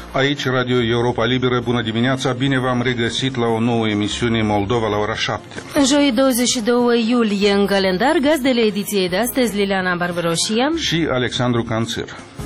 Aici, Radio Europa Liberă, bună dimineața, bine v-am regăsit la o nouă emisiune Moldova la ora 7. Joi 22 iulie în calendar, gazdele ediției de astăzi, Liliana Barbaroșia și Alexandru Canțir.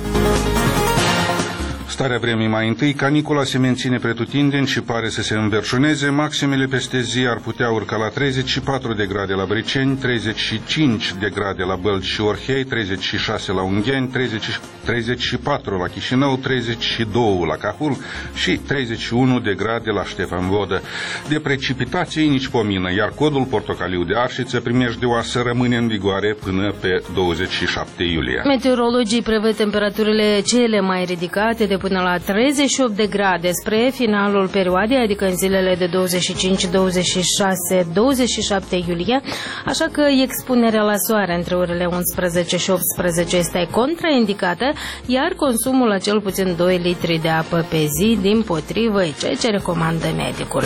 Starea vremii mai întâi, canicula se menține pretutindeni și pare să se înverșuneze. Maximele peste zi ar putea urca la 34 de grade la Briceni, 35 de grade la Bălți și Orhei, 36 la Ungheni, 34 la Chișinău, 32 la Cahul și 31 de grade la Ștefan Vodă. De precipitații nici pomină, iar codul portocaliu de Arșiță primejdioasă rămâne în vigoare până pe 27 iulie. Meteorologii prevăd temperaturile cele mai ridicate de până la 38 de grade spre finalul perioadei, adică în zilele de 25, 26, 27 iulie, așa că expunerea la soare între orele 11 și 18 este contraindicată, iar consumul la cel puțin 2 litri de apă pe zi, dimpotrivă, ceea ce recomandă medicul.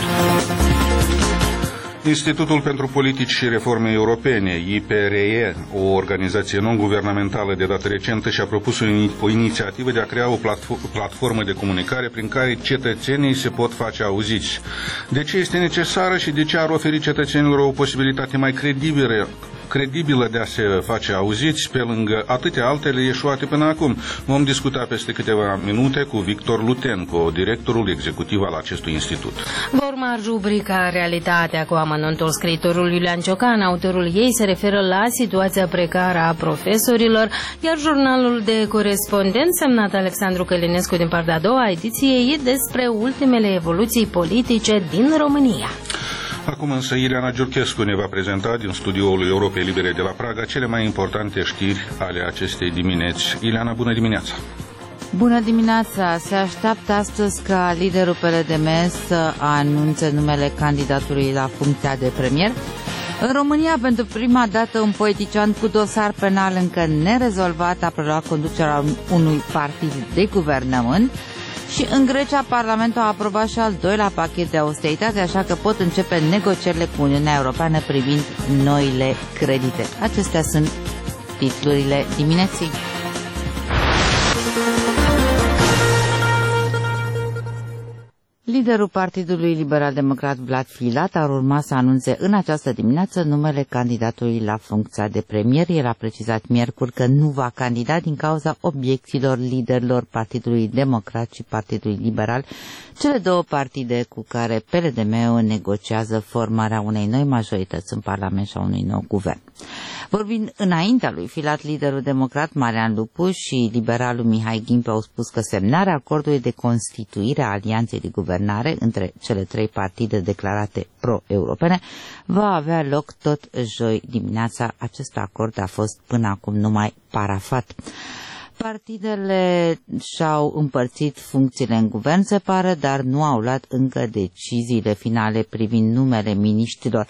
Institutul pentru Politici și Reforme Europene, IPRE, o organizație non-guvernamentală de dată recentă, și-a propus o inițiativă de a crea o platformă de comunicare prin care cetățenii se pot face auziți. De ce este necesară și de ce ar oferi cetățenilor o posibilitate mai credibilă de a se face auziți, pe lângă atâtea altele eșuate până acum? Vom discuta peste câteva minute cu Victor Lutenco, directorul executiv al acestui institut. Va urma rubrica Realitatea cu amănuntul scriitorul Iulian Ciocan. Autorul ei se referă la situația precară a profesorilor, iar jurnalul de corespondent semnat Alexandru Călinescu din partea a doua ediție e despre ultimele evoluții politice din România. Acum însă Ileana Giurchescu ne va prezenta din studioul Europei Libere de la Praga cele mai importante știri ale acestei dimineți. Ileana, bună dimineața! Bună dimineața! Se așteaptă astăzi ca liderul PLDM să anunțe numele candidatului la funcția de premier. În România, pentru prima dată, un politician cu dosar penal încă nerezolvat a preluat conducerea unui partid de guvernământ. Și în Grecia, Parlamentul a aprobat și al doilea pachet de austeritate, așa că pot începe negocierile cu Uniunea Europeană privind noile credite. Acestea sunt titlurile dimineții. Liderul Partidului Liberal-Democrat Vlad Filat ar urma să anunțe în această dimineață numele candidatului la funcția de premier. El a precizat miercuri că nu va candida din cauza obiecțiilor liderilor Partidului Democrat și Partidului Liberal, cele două partide cu care PLDM-ul negociază formarea unei noi majorități în Parlament și a unui nou guvern. Vorbind înaintea lui Filat, liderul democrat Marian Lupu și liberalul Mihai Ghimpe au spus că semnarea acordului de constituire a alianței de guvernare între cele trei partide declarate pro-europene va avea loc tot joi dimineața. Acest acord a fost până acum numai parafat. Partidele și-au împărțit funcțiile în guvern, se pare, dar nu au luat încă deciziile finale privind numele miniștrilor.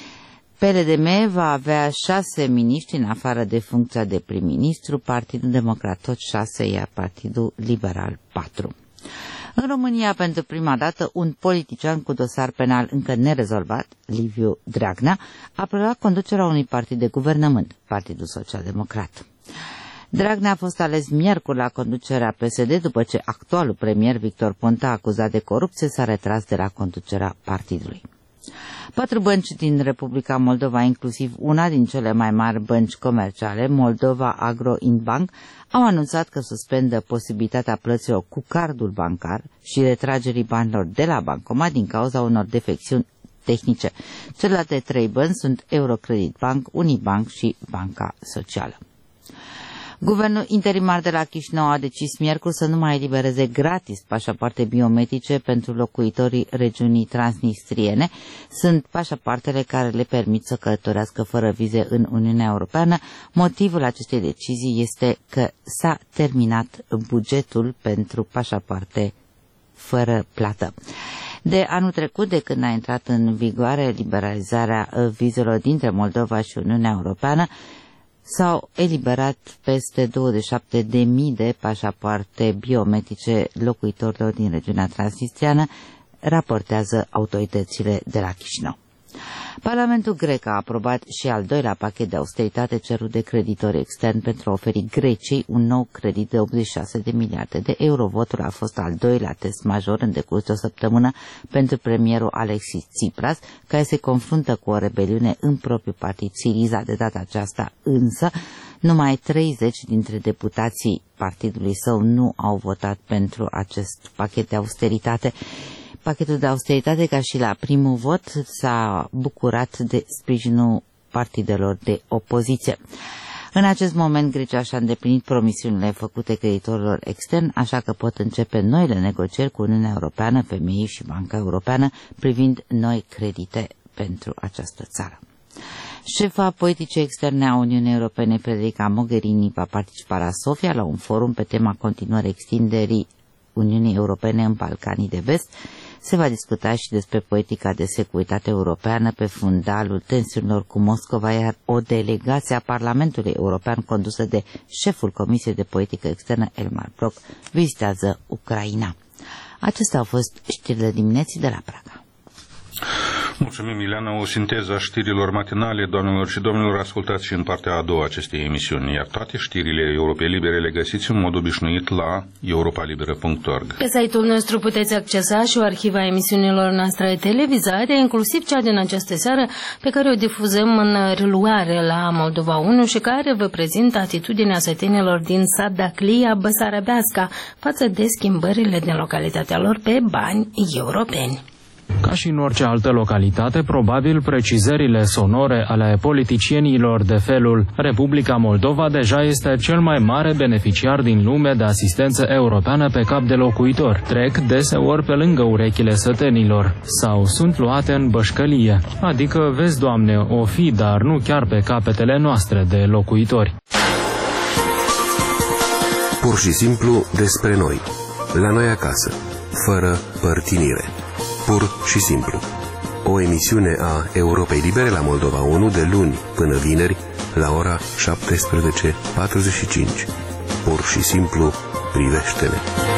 PLDM va avea 6 miniștri în afară de funcția de prim-ministru, Partidul Democrat tot 6, iar Partidul Liberal 4. În România, pentru prima dată, un politician cu dosar penal încă nerezolvat, Liviu Dragnea, a preluat conducerea unui partid de guvernământ, Partidul Social-Democrat. Dragnea a fost ales miercuri la conducerea PSD după ce actualul premier Victor Ponta, acuzat de corupție, s-a retras de la conducerea partidului. 4 bănci din Republica Moldova, inclusiv una din cele mai mari bănci comerciale, Moldova Agro Inbank, au anunțat că suspendă posibilitatea plăților cu cardul bancar și retragerii banilor de la bancomat din cauza unor defecțiuni tehnice. Celelalte 3 bănci sunt Eurocredit Bank, Unibank și Banca Socială. Guvernul interimar de la Chișinău a decis miercuri să nu mai elibereze gratis pașapoarte biometrice pentru locuitorii regiunii transnistriene. Sunt pașapoartele care le permit să călătorească fără vize în Uniunea Europeană. Motivul acestei decizii este că s-a terminat bugetul pentru pașapoarte fără plată. De anul trecut, de când a intrat în vigoare liberalizarea vizelor dintre Moldova și Uniunea Europeană, s-au eliberat peste 27.000 de pașapoarte biometrice locuitorilor din regiunea transnistriană, raportează autoritățile de la Chișinău. Parlamentul grec a aprobat și al doilea pachet de austeritate cerut de creditori externi pentru a oferi Greciei un nou credit de 86 de miliarde de euro. Votul a fost al doilea test major în decurs de o săptămână pentru premierul Alexis Tsipras, care se confruntă cu o rebeliune în propriul partid Syriza. De data aceasta însă, numai 30 dintre deputații partidului său nu au votat pentru acest pachet de austeritate. Pachetul de austeritate, ca și la primul vot, s-a bucurat de sprijinul partidelor de opoziție. În acest moment, Grecia și-a îndeplinit promisiunile făcute creditorilor externi, așa că pot începe noile negocieri cu Uniunea Europeană, FMI și Banca Europeană privind noi credite pentru această țară. Șefa politicii externe a Uniunii Europene, Federica Mogherini, va participa la Sofia la un forum pe tema continuării extinderii Uniunii Europene în Balcanii de Vest. Se va discuta și despre politica de securitate europeană pe fundalul tensiunilor cu Moscova, iar o delegație a Parlamentului European condusă de șeful Comisiei de Politică Externă, Elmar Brok, vizitează Ucraina. Acestea au fost știrile dimineții de la Praga. Mulțumim, Ileana. O sinteză a știrilor matinale, doamnelor și domnilor, ascultați și în partea a doua a acestei emisiuni, iar toate știrile Europei Libere le găsiți în mod obișnuit la europalibera.org. Pe site-ul nostru puteți accesa și o arhivă a emisiunilor noastre televizate, inclusiv cea din această seară, pe care o difuzăm în reluare la Moldova 1 și care vă prezintă atitudinea sătenilor din Sadaclia Băsarabeasca față de schimbările din localitatea lor pe bani europeni. Ca și în orice altă localitate, probabil precizările sonore ale politicienilor de felul Republica Moldova deja este cel mai mare beneficiar din lume de asistență europeană pe cap de locuitor. Trec deseori pe lângă urechile sătenilor sau sunt luate în bășcălie, adică, vezi, Doamne, o fi, dar nu chiar pe capetele noastre de locuitori. Pur și simplu despre noi, la noi acasă, fără părtinire. Pur și simplu. O emisiune a Europei Libere la Moldova 1 de luni până vineri la ora 17:45. Pur și simplu, privește-ne.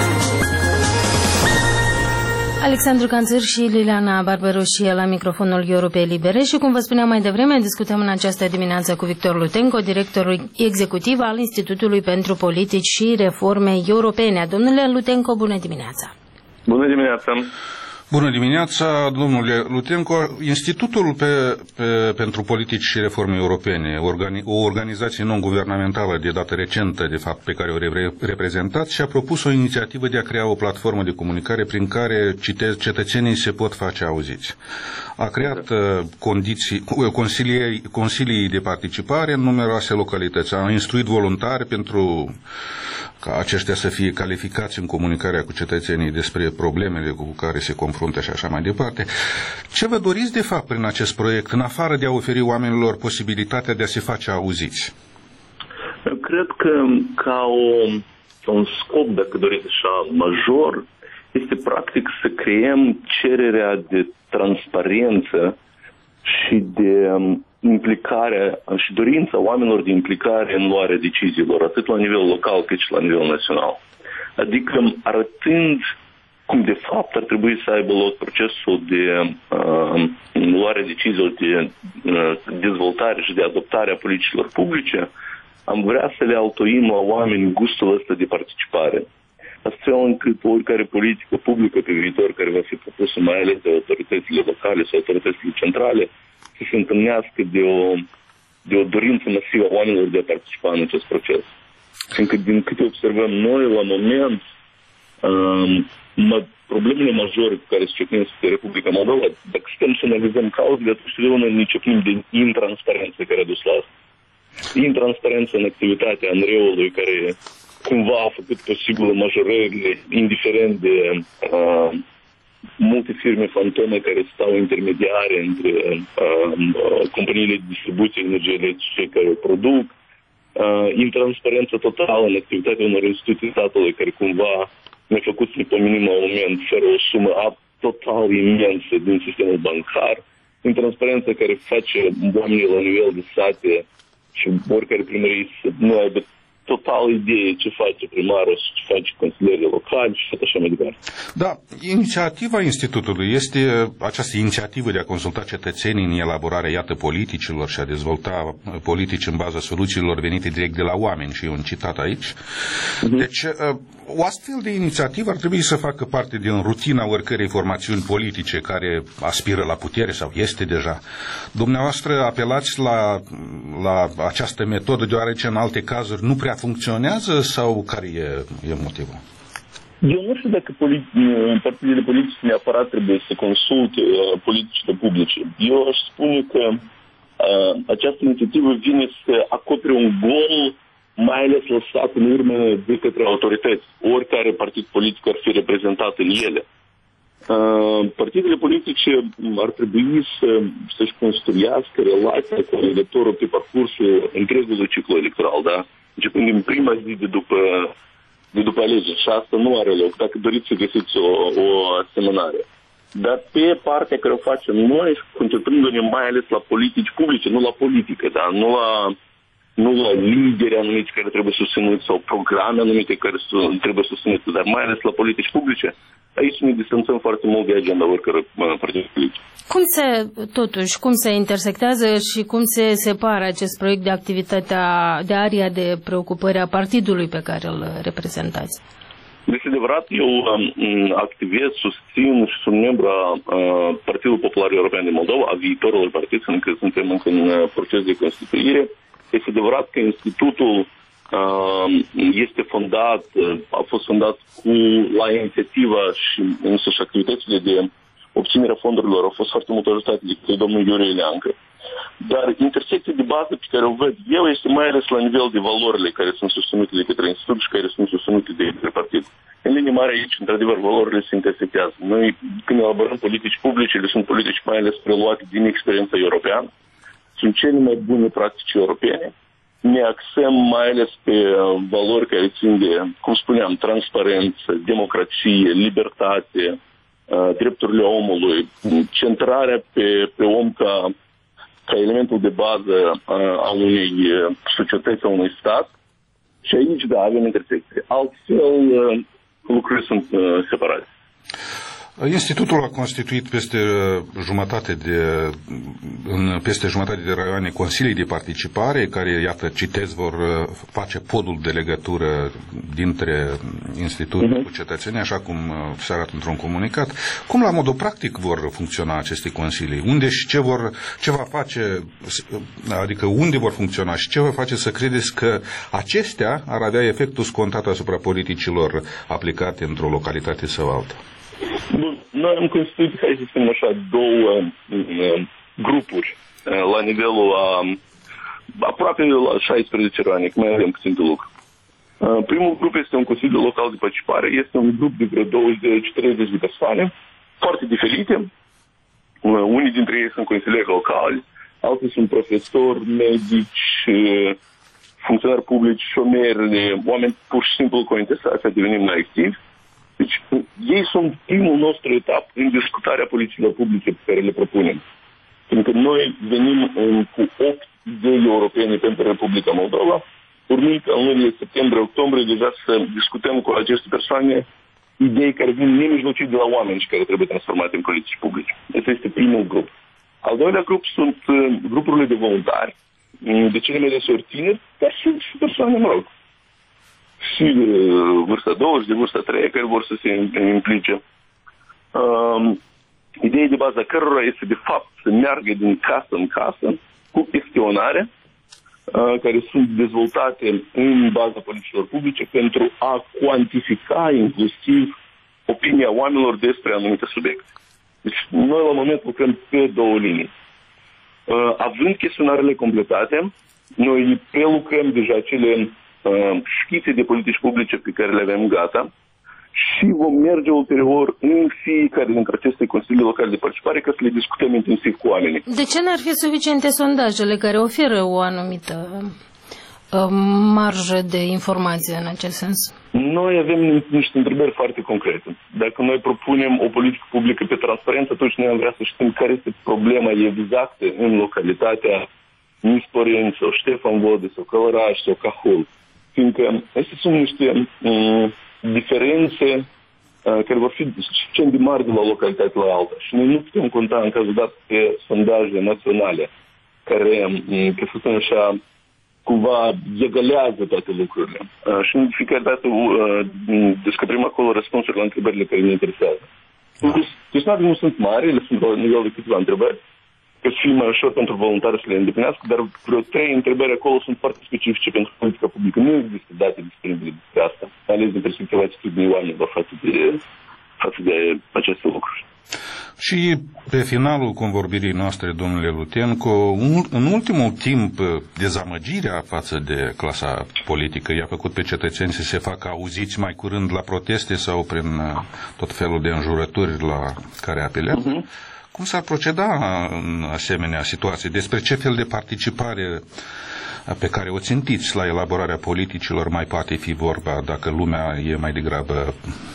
Alexandru Canțăr și Liliana Barbaroșie la microfonul Europei Libere și, cum vă spuneam mai devreme, discutăm în această dimineață cu Victor Lutenco, directorul executiv al Institutului pentru Politici și Reforme Europene. Domnule Lutenco, bună dimineața! Bună dimineața! Bună dimineața, domnule Lutenco. Institutul pentru Politici și Reforme Europene, o organizație non-guvernamentală de dată recentă, de fapt, pe care o reprezentați, și-a propus o inițiativă de a crea o platformă de comunicare prin care, citez, cetățenii se pot face auziți. A creat consilii de participare în numeroase localități, a instruit voluntari pentru ca aceștia să fie calificați în comunicarea cu cetățenii despre problemele cu care se confruntă și așa mai departe. Ce vă doriți de fapt prin acest proiect, în afară de a oferi oamenilor posibilitatea de a se face auziți? Eu cred că ca un scop, dacă doriți așa, major, este practic să creăm cererea de transparență și de implicarea și dorința oamenilor de implicare în luarea deciziilor, atât la nivel local cât și la nivel național. Adică arătând cum de fapt ar trebui să aibă loc procesul de luare deciziilor de dezvoltare și de adoptare a politicilor publice, am vrea să le altoim la oameni gustul ăsta de participare. Astfel încât oricare politică publică pe viitor care va fi propusă, mai ales de autoritățile locale sau autoritățile centrale, să se întâlnească de o dorință masivă a oamenilor de a participa în acest proces. Fiindcă din câte observăm noi la moment, problemele majore cu care se ciocnesc pe Republica Moldova, dacă stăm să analizăm cauzele, atunci totdeauna ne ciocnim de intransparență care a dus la asta. Intransparență în activitatea ANRE-ului care cumva a făcut posibil majorările, indiferent de multe firme fantome care stau intermediare între companiile de distribuție energie electrice care o produc, intransparență totală în activitatea unor instituții statului care cumva ne-a făcut să ne pomenim la un moment fără o sumă total imensă din sistemul bancar, intransparență care face oamenii la nivel de sate și oricare primărie să nu aibă total idee ce face primarul și ce face consilierii locali și așa mai departe. Da, inițiativa Institutului este această inițiativă de a consulta cetățenii în elaborarea, iată, politicilor și a dezvolta politici în baza soluțiilor venite direct de la oameni, și e un citat aici. Deci, o astfel de inițiativă ar trebui să facă parte din rutina oricărei formațiuni politice care aspiră la putere sau este deja. Dumneavoastră apelați la această metodă deoarece în alte cazuri nu prea funcționează sau care e motivul? Eu nu știu dacă partidele politice neapărat trebuie să consulte politicile publice. Eu aș spune că această inițiativă vine să acopere un gol, mai ales lăsat în urmă de către autorități, oricare partid politic ar fi reprezentat în ele. Partidele politice ar trebui să-și construiască relația cu electorul pe parcursul întregului ciclu electoral, da? Începând din prima zi de după alegeri. Și asta nu are loc, dacă doriți să găsiți o asemănare. Dar pe partea care o facem noi, concentrându-ne mai ales la politici publice, nu la politică, da? Nu la lideri anumiți care trebuie susținuți sau programe anumite care trebuie susținute, dar mai ales la politici publice. Aici ne distanțăm foarte mult de agenda oricărui partid politic. Cum se intersectează și cum se separă acest proiect de activitatea, de aria de preocupare a partidului pe care îl reprezentați? Deci, adevărat, eu activez, susțin și sunt membru a Partidului Popular European din Moldova, a viitorului partid, încă suntem în proces de constituire. Este adevărat că institutul este fondat, a fost fondat la inițiativa și însuși activitățile de obținerea fondurilor au fost foarte mult ajutate de domnul Iurie Leancă. Dar intersecția de bază pe care o văd eu este mai ales la nivel de valorile care sunt susținute de către institut și care sunt susținute de către partid. În linii mari aici, într-adevăr, valorile se intersectează. Noi, când elaborăm politici publice, le sunt politici mai ales preluate din experiența europeană, sunt cele mai bune practici europene. Ne axăm mai ales pe valori care țin de, cum spuneam, transparență, democrație, libertate, drepturile omului, centrarea pe om ca elementul de bază a unei societăți, a unui stat. Și aici, da, avem intersecție. Altfel, lucrurile sunt separate. Institutul a constituit peste jumătate de raioane consilii de participare care, iată, citez, vor face podul de legătură dintre institutul cu cetățenii, așa cum se arată într-un comunicat. Cum la modul practic vor funcționa aceste consilii? Unde și ce va face, adică unde vor funcționa și ce va face să credeți că acestea ar avea efectul scontat asupra politicilor aplicate într-o localitate sau alta? Bun, noi am constituit, hai să spunem așa, două grupuri la nivelul aproape la 16 ani, că mai avem puțin de lucru. Primul grup este un consiliu local de participare, este un grup de vreo 20-30 de persoane, foarte diferite. Unii dintre ei sunt consilieri locali, alții sunt profesori, medici, funcționari publici, șomeri, oameni pur și simplu cu interesați să devenim mai activi. Deci, ei sunt primul nostru etap în discutarea politicilor publice pe care le propunem. Pentru că noi venim cu 8 idei europene pentru Republica Moldova, urmând ca în lunile septembrie-octombrie deja să discutăm cu aceste persoane idei care vin nemijlocit de la oameni și care trebuie transformate în politici publice. Asta este primul grup. Al doilea grup sunt grupurile de voluntari, de cele mai deseori tineri, dar și persoane, mă rog, și de vârsta 2 și de vârsta 3 care vor să se implice. Ideea de bază a cărora este de fapt să meargă din casă în casă cu chestionare care sunt dezvoltate în baza politicilor publice pentru a cuantifica inclusiv opinia oamenilor despre anumite subiecte. Deci noi la moment lucrăm pe două linii. Având chestionarele completate, noi prelucrăm deja cele schițe de politici publice pe care le avem gata și vom merge ulterior în fiecare dintre aceste consilii locale de participare ca să le discutăm intensiv cu oamenii. De ce n-ar fi suficiente sondajele care oferă o anumită marjă de informație în acest sens? Noi avem niște întrebări foarte concrete. Dacă noi propunem o politică publică pe transparență, atunci noi am vrea să știm care este problema exactă în localitatea Nisporeni sau Ștefan Vode sau Călăraș sau Cahul. Fiindcă astea sunt niște diferențe care vor fi suficient de mari de la localitate la alta. Și noi nu putem conta în cazul dat pe sondaje naționale care, să spun așa, cumva egalează toate lucrurile. Și în fiecare dată descoperim acolo răspunsuri la întrebările care ne interesează. Deci nu sunt mari, ele sunt la nivel de câteva întrebări, că să fie mai ușor pentru voluntari să le îndeplinească, dar vreo 3 întrebări acolo sunt foarte specifice pentru politica publică. Nu există date disponibile despre asta, ales din perspectiva atitudinii oamenilor față de aceste lucruri. Și pe finalul convorbirii noastre, domnule Lutenco, în ultimul timp, dezamăgirea față de clasa politică i-a făcut pe cetățeni să se facă auziți mai curând la proteste sau prin tot felul de înjurături la care apelează. Cum s-ar proceda în asemenea situații? Despre ce fel de participare pe care o țintiți la elaborarea politicilor mai poate fi vorba dacă lumea e mai degrabă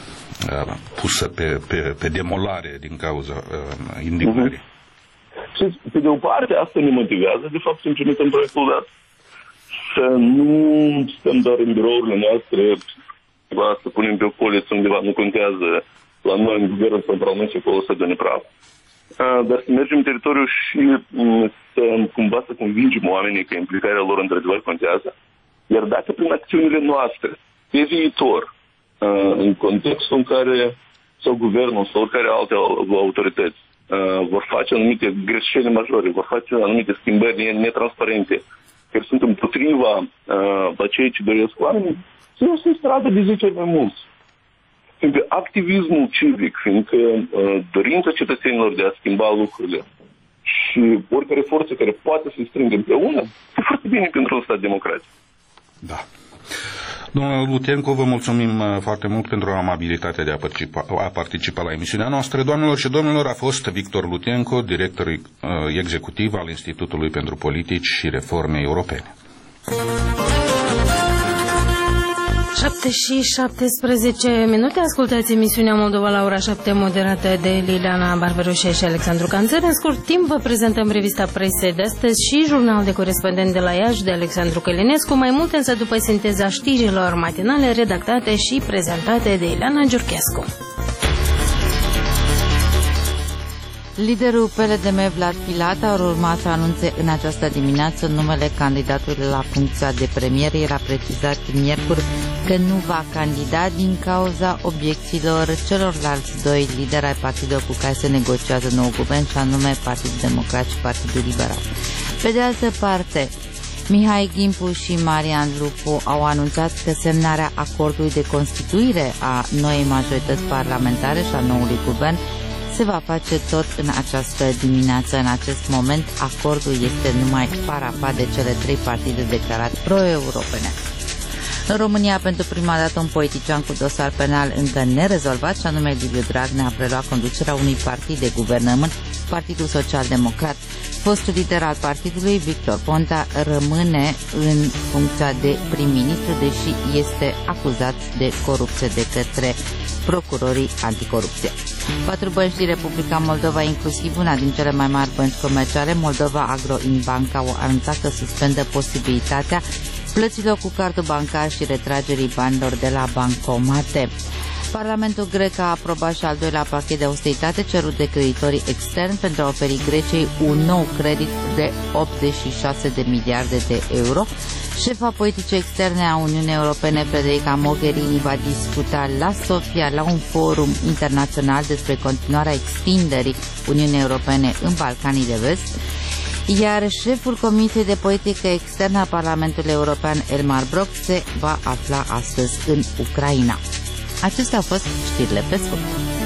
pusă pe demolare din cauza indignării? Și pe de o parte asta ne motivează de fapt să implementăm proiectul dat. Să nu stăm doar în birourile noastre, să punem pe o poliță undeva, nu contează la noi în guvern sau în Parlament și acolo să dă nepraf. Dar să mergem în teritoriu și să cumva să convingem oamenii că implicarea lor într-adevăr contează. Iar dacă prin acțiunile noastre, pe viitor, în contextul în care sau guvernul sau oricare alte autorități vor face anumite greșeli majore, vor face anumite schimbări netransparente, care sunt împotriva la ceea ce doresc oamenii, să iau în stradă de 10 ori mai mulți. Fiindcă activismul civic, fiindcă dorința cetățenilor de a schimba lucrurile și oricare forță care poate să-i strângă împreună, e foarte bine pentru un stat democratic. Da. Domnule Lutenco, vă mulțumim foarte mult pentru amabilitatea de a participa la emisiunea noastră. Doamnelor și domnilor, a fost Victor Lutenco, director executiv al Institutului pentru Politici și Reforme Europene. 7:17. Ascultați emisiunea Moldova la ora 7, moderată de Liliana Barberușe și Alexandru Canțăr. În scurt timp vă prezentăm revista presei de astăzi și jurnal de corespondent de la Iași de Alexandru Călinescu. Mai multe însă după sinteza știrilor matinale redactate și prezentate de Ileana Giurchescu. Liderul PLDM Vlad Filat ar urma să anunțe în această dimineață numele candidatului la funcția de premier. El a precizat miercuri că nu va candida din cauza obiecțiilor celorlalți doi lideri ai partidului cu care se negociază nou guvern, și anume Partidul Democrat și Partidul Liberal. Pe de altă parte, Mihai Gimpu și Marian Lupu au anunțat că semnarea acordului de constituire a noii majorități parlamentare și a noului guvern se va face tot în această dimineață. În acest moment, acordul este numai parafat de cele 3 partide declarate pro-europene. În România, pentru prima dată, un politician cu dosar penal încă nerezolvat, și anume Liviu Dragnea, a preluat conducerea unui partid de guvernământ, Partidul Social-Democrat. Fostul lider al partidului, Victor Ponta, rămâne în funcția de prim-ministru, deși este acuzat de corupție de către procurorii anticorupție. 4 bănci din Republica Moldova, inclusiv una din cele mai mari bănci comerciale, Moldova Agro Bank, au anunțat că suspendă posibilitatea plăților cu cardul bancar și retragerii banilor de la bancomate. Parlamentul grec a aprobat și al doilea pachet de austeritate cerut de creditorii externi pentru a oferi Greciei un nou credit de 86 de miliarde de euro. Șefa politicii externe a Uniunii Europene, Federica Mogherini, va discuta la Sofia la un forum internațional despre continuarea extinderii Uniunii Europene în Balcanii de Vest, iar șeful Comisiei de Politică Externă a Parlamentului European, Elmar Brok, se va afla astăzi în Ucraina. Acestea au fost știrile pe scurt.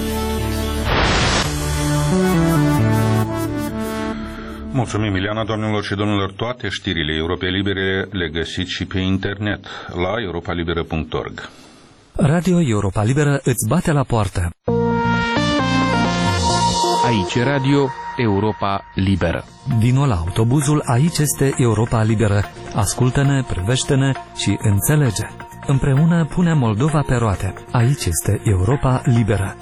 Mulțumim, Ileana. Doamnelor și domnilor, toate știrile Europei Libere le găsiți și pe internet la europalibera.org. Radio Europa Liberă îți bate la poartă. Aici Radio Europa Liberă. Vino la autobuzul Aici este Europa Liberă. Ascultă-ne, privește-ne și înțelege. Împreună punem Moldova pe roate. Aici este Europa Liberă.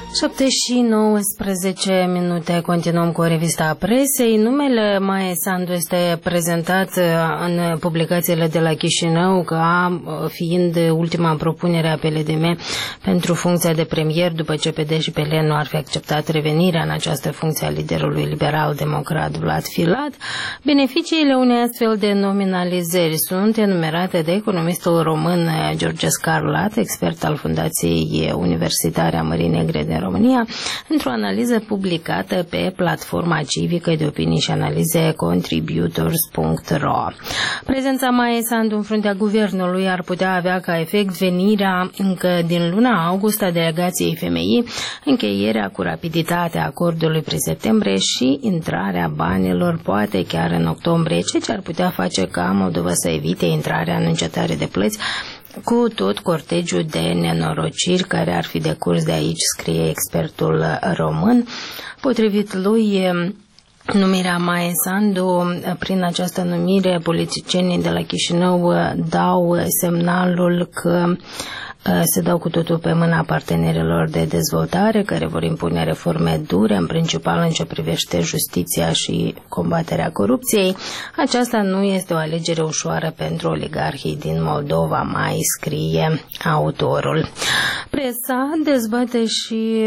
7:19, continuăm cu revista presei. Numele Maie Sandu este prezentat în publicațiile de la Chișinău ca fiind ultima propunere a PLDM pentru funcția de premier, după ce PD și PL nu ar fi acceptat revenirea în această funcție a liderului liberal-democrat Vlad Filat. Beneficiile unei astfel de nominalizări sunt enumerate de economistul român George Scarlat, expert al Fundației Universitare a Mării Negre din România, într-o analiză publicată pe platforma civică de opinii și analize contributors.ro. Prezența Maie Sandu în fruntea guvernului ar putea avea ca efect venirea încă din luna august a delegației FMI, încheierea cu rapiditate a acordului prin septembrie și intrarea banilor poate chiar în octombrie, ceea ce ar putea face ca Moldova să evite intrarea în încetare de plăți cu tot cortegiul de nenorociri care ar fi decurs de aici, scrie expertul român. Potrivit lui, numirea Maie Sandu, prin această numire, politicienii de la Chișinău dau semnalul că se dau cu totul pe mâna partenerilor de dezvoltare care vor impune reforme dure, în principal în ce privește justiția și combaterea corupției. Aceasta nu este o alegere ușoară pentru oligarhii din Moldova, mai scrie autorul. Presa dezbate și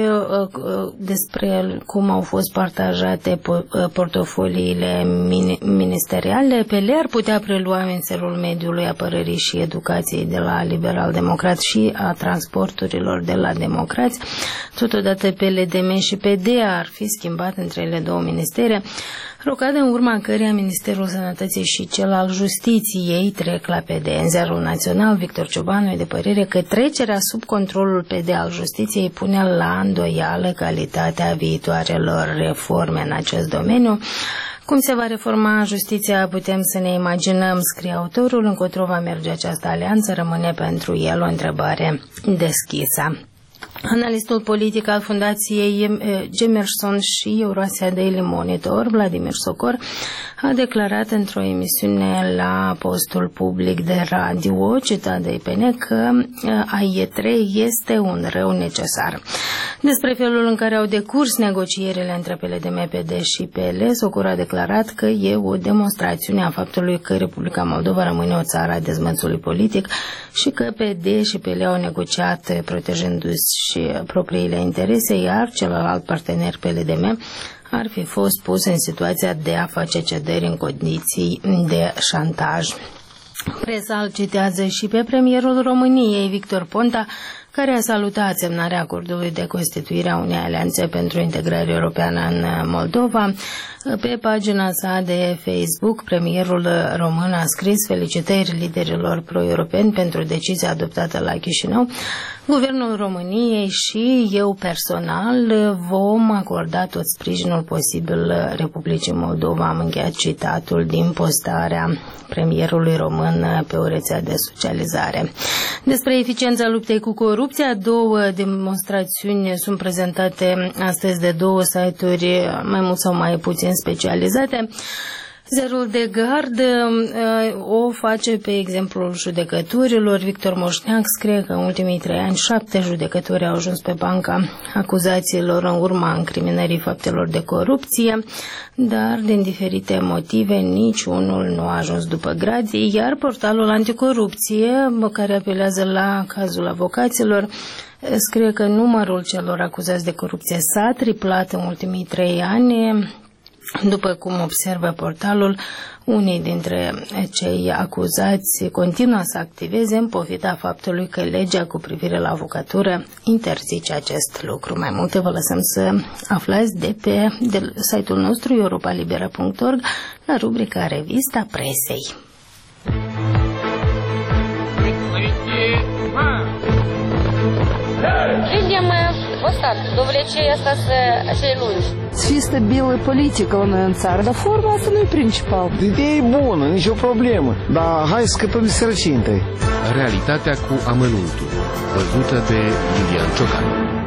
despre cum au fost partajate portofoliile ministeriale. PL ar putea prelua Ministerul Mediului, Apărării și Educației de la Liberal-Democrat și a transporturilor de la Democrați. Totodată PLDM și PD ar fi schimbat între ele două ministere, rocadă în urma căreia Ministerul Sănătății și cel al Justiției trec la PD. În Ziarul Național, Victor Ciobanu e de părere că trecerea sub controlul PD al Justiției pune la îndoială calitatea viitoarelor reforme în acest domeniu. Cum se va reforma justiția, putem să ne imaginăm, scrie autorul, încotro va merge această alianță, rămâne pentru el o întrebare deschisă. Analistul politic al Fundației Gemerson și Eurasia Daily Monitor, Vladimir Socor, a declarat într-o emisiune la postul public de radio, citat de IPN, că AIE3 este un rău necesar. Despre felul în care au decurs negocierile între PLDM, PD și PL, Socor a declarat că e o demonstrațiune a faptului că Republica Moldova rămâne o țară a dezmățului politic și că PD și PL au negociat protejându-și propriile interese, iar celălalt partener PLDM ar fi fost pus în situația de a face cedări în condiții de șantaj. Presa îl citează și pe premierul României, Victor Ponta, care a salutat semnarea acordului de constituire a unei alianțe pentru integrare europeană în Moldova. Pe pagina sa de Facebook, premierul român a scris felicitări liderilor pro-europeni pentru decizia adoptată la Chișinău. Guvernul României și eu personal vom acorda tot sprijinul posibil Republicii Moldova. Am încheiat citatul din postarea premierului român pe o rețea de socializare. Despre eficiența luptei cu corupția, două demonstrațiuni sunt prezentate astăzi de două site-uri mai mult sau mai puțin specializate. Zerul de gard o face pe exemplul judecătorilor. Victor Moșneac scrie că în ultimii 3 ani 7 judecători au ajuns pe banca acuzațiilor în urma încriminării faptelor de corupție, dar din diferite motive niciunul nu a ajuns după grație, iar portalul anticorupție, care apelează la cazul avocaților, scrie că numărul celor acuzați de corupție s-a triplat în ultimii 3 ani. După cum observă portalul, unii dintre cei acuzați continuă să activeze în pofida faptului că legea cu privire la avocatură interzice acest lucru. Mai multe vă lăsăm să aflați de pe site-ul nostru europalibera.org la rubrica Revista Presei. Видим вот так, довлечение остаться acei lungi. Și stabilă politică la noi în țară, dar forma asta nu e principal. Ideea e bună, nicio problemă, dar hai să scăpăm de sărăcie întâi. Realitatea cu amănuntul, văzută de Iulian Ciocan.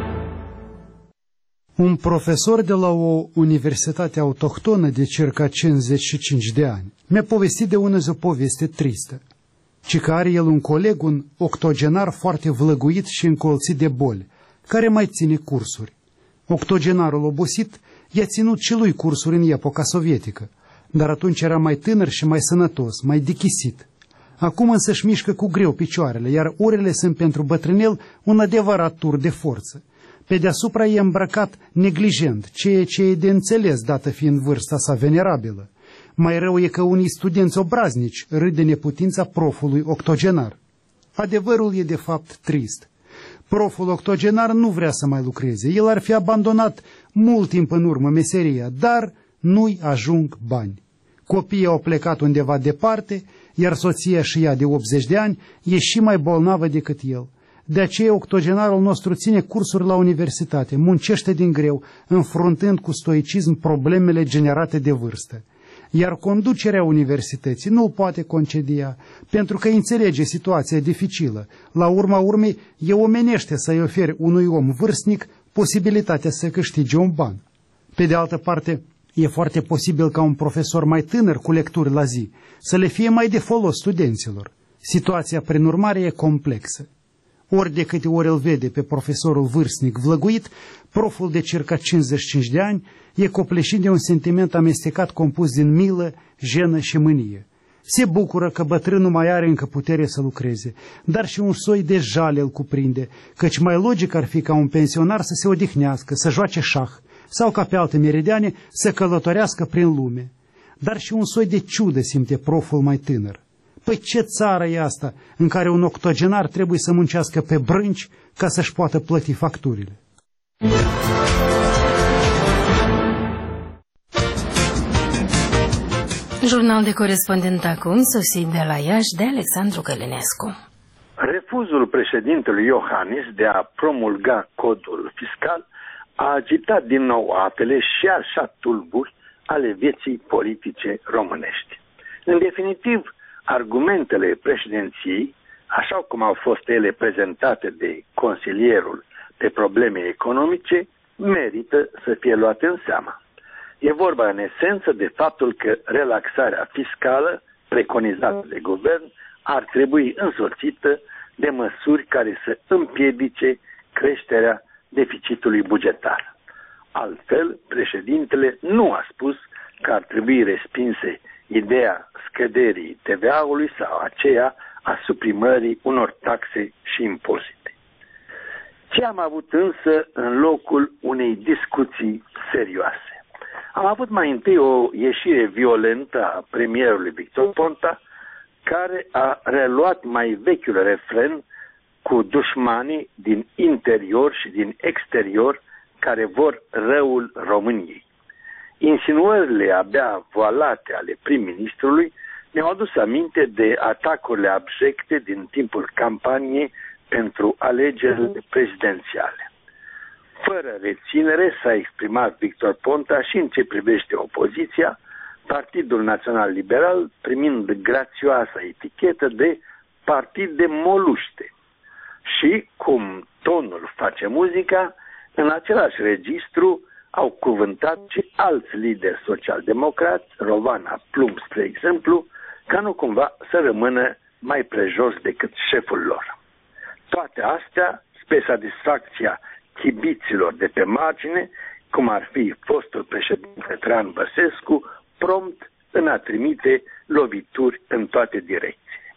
Un profesor de la o universitate autohtonă de circa 55 de ani mi-a povestit de o poveste tristă, ci că are el un coleg, un octogenar foarte vlăguit și încolțit de boli, care mai ține cursuri. Octogenarul obosit i-a ținut și lui cursuri în epoca sovietică, dar atunci era mai tânăr și mai sănătos, mai dichisit. Acum însă își mișcă cu greu picioarele, iar orele sunt pentru bătrânel un adevărat tur de forță. Pe deasupra e îmbrăcat neglijent, ceea ce e de înțeles dată fiind vârsta sa venerabilă. Mai rău e că unii studenți obraznici râd de neputința profului octogenar. Adevărul e de fapt trist. Proful octogenar nu vrea să mai lucreze. El ar fi abandonat mult timp în urmă meseria, dar nu-i ajung bani. Copiii au plecat undeva departe, iar soția și ea de 80 de ani e și mai bolnavă decât el. De aceea octogenarul nostru ține cursuri la universitate, muncește din greu, înfruntând cu stoicism problemele generate de vârstă. Iar conducerea universității nu poate concedia, pentru că înțelege situația dificilă. La urma urmei, e omenește să-i oferi unui om vârstnic posibilitatea să câștige un ban. Pe de altă parte, e foarte posibil ca un profesor mai tânăr cu lecturi la zi să le fie mai de folos studenților. Situația, prin urmare, e complexă. Ori de câte ori îl vede pe profesorul vârstnic vlăguit, proful de circa 55 de ani e copleșit de un sentiment amestecat compus din milă, jenă și mânie. Se bucură că bătrânul mai are încă putere să lucreze, dar și un soi de jale îl cuprinde, căci mai logic ar fi ca un pensionar să se odihnească, să joace șah, sau ca pe alte meridiane să călătorească prin lume. Dar și un soi de ciudă simte proful mai tânăr. Păi ce țară e asta în care un octogenar trebuie să muncească pe brânci ca să-și poată plăti facturile? Jurnal de corespondent acum, sosit de la Iași, de Alexandru Călinescu. Refuzul președintelui Iohannis de a promulga codul fiscal a agitat din nou apele și așa tulburi ale vieții politice românești. În definitiv, argumentele președinției, așa cum au fost ele prezentate de consilierul de probleme economice, merită să fie luate în seamă. E vorba în esență de faptul că relaxarea fiscală preconizată de guvern ar trebui însoțită de măsuri care să împiedice creșterea deficitului bugetar. Altfel, președintele nu a spus că ar trebui respinse ideea scăderii TVA-ului sau aceea a suprimării unor taxe și impozite. Ce am avut însă în locul unei discuții serioase? Am avut mai întâi o ieșire violentă a premierului Victor Ponta, care a reluat mai vechiul refren cu dușmanii din interior și din exterior care vor răul României. Insinuările abia voalate ale prim-ministrului ne-au adus aminte de atacurile abjecte din timpul campaniei pentru alegerile prezidențiale. Fără reținere s-a exprimat Victor Ponta și în ce privește opoziția, Partidul Național Liberal primind grațioasa etichetă de partid de moluște. Și, cum tonul face muzica, în același registru au cuvântat și alți lideri social-democrați, Rovana Plumb, spre exemplu, ca nu cumva să rămână mai prejos decât șeful lor. Toate astea spre satisfacția chibiților de pe margine, cum ar fi fostul președinte Traian Băsescu, prompt în a trimite lovituri în toate direcțiile.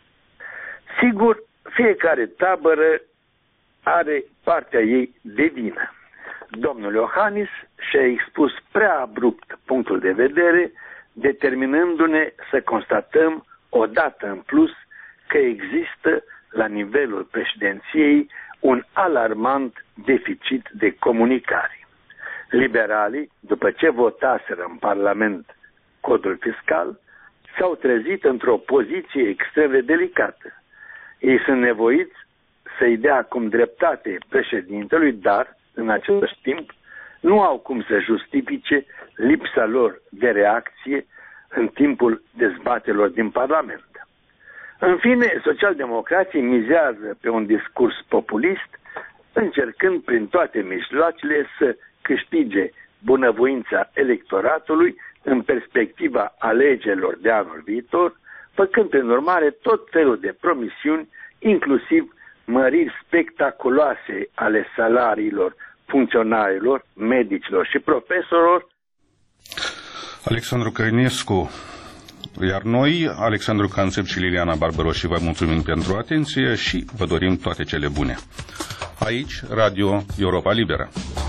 Sigur, fiecare tabără are partea ei de vină. Domnul Iohannis și-a expus prea abrupt punctul de vedere, determinându-ne să constatăm odată în plus că există la nivelul președinției un alarmant deficit de comunicare. Liberalii, după ce votaseră în Parlament codul fiscal, s-au trezit într-o poziție extrem de delicată. Ei sunt nevoiți să-i dea acum dreptate președintelui, dar, în același timp, nu au cum să justifice lipsa lor de reacție în timpul dezbaterilor din Parlament. În fine, socialdemocrații mizează pe un discurs populist, încercând prin toate mijloacele să câștige bunăvoința electoratului în perspectiva alegerilor de anul viitor, făcând prin urmare tot felul de promisiuni, inclusiv măriri spectaculoase ale salariilor funcționarilor, medicilor și profesorilor. Alexandru Căinescu. Iar noi, Alexandru Cansep și Liliana Barbaroși, vă mulțumim pentru atenție și vă dorim toate cele bune. Aici, Radio Europa Liberă.